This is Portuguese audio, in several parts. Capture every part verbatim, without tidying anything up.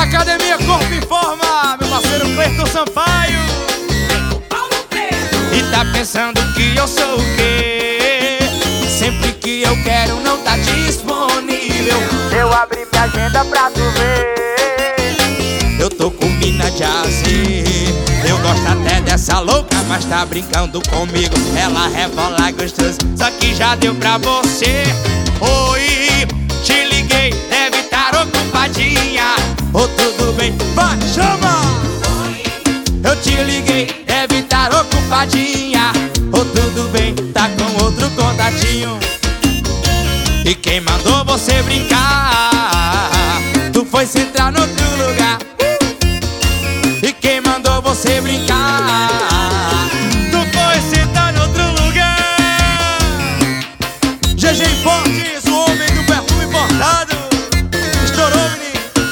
Academia Corpo em Forma, meu parceiro Cleiton Sampaio. E tá pensando que eu sou o quê? Sempre que eu quero não tá disponível. Eu abri minha agenda pra tu ver. Eu tô com mina de azer. Eu gosto até dessa louca, mas tá brincando comigo. Ela rebola gostoso, só que já deu pra você. Oi, te liguei, deve estar ocupadinha. Ô, oh, tudo bem, vai, chama! Eu te liguei, deve estar ocupadinha. Ô, oh, tudo bem, tá com outro contatinho. E quem mandou você brincar? Tu foi se entrar no outro lugar. E quem mandou você brincar? Tu foi se entrar no outro lugar. G G Importes, o homem do perfume importado. Estourou, menino.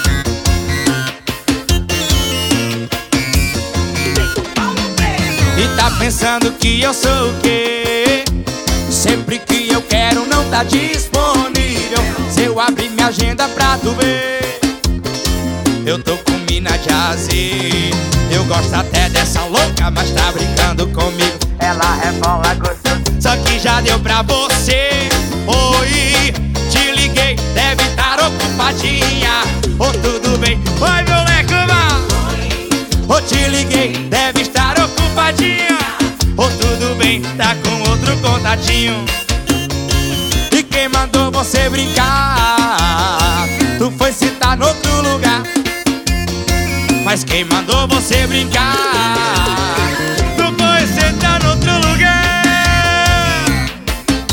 E tá pensando que eu sou o quê? Sempre que eu quero não tá disponível. Se eu abrir minha agenda pra tu ver, eu tô com mina de azer. Eu gosto até dessa louca, mas tá brincando comigo. Ela rebola gostoso, só que já deu pra você. Oi, te liguei, deve estar ocupadinha. Ô, oh, tudo bem, oi, meu lecuma. Ô, oh, te liguei, deve estar ocupadinha. Ô, oh, tudo bem, tá com outro contatinho. E quem mandou você brincar? Tu foi se tá no outro lugar. Mas quem mandou você brincar? Tu foi sentar no outro lugar.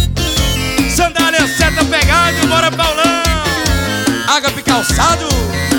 Sandália seta pegado, bora Paulão. Ágape calçado.